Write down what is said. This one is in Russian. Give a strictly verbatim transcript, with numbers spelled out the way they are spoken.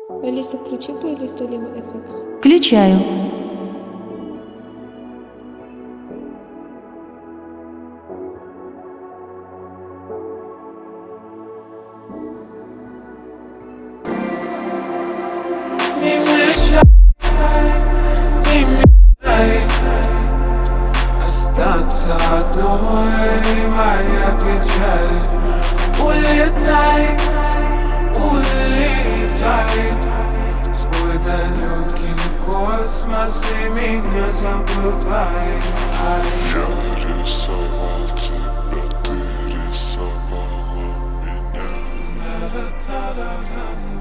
Алиса, включи плейлист Олива эф икс. Включаю. Не мешай, не мешай остаться одной, моя печаль. Улетай, улетай в свой далекий космос и меня забывай. Я рисовал тебя, ты рисовала меня.